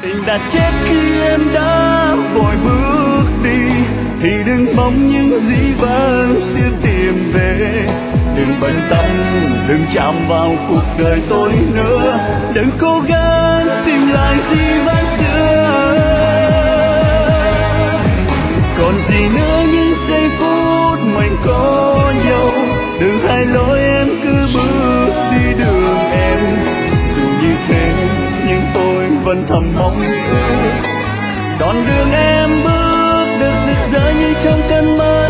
Tình đã chết khi em đã vội bước đi, thì đừng mong những gì vẫn sẽ tìm về. Đừng bận tâm, đừng chạm vào cuộc đời tôi nữa, đừng cố gắng tìm lại gì vãng xưa. Còn gì nữa những giây phút mình có nhau, đừng hai lối em cứ bước đi đường em. Dù như thế nhưng tôi vẫn thầm mong ước đoạn đường em bước được rực rỡ như trong cơn mơ.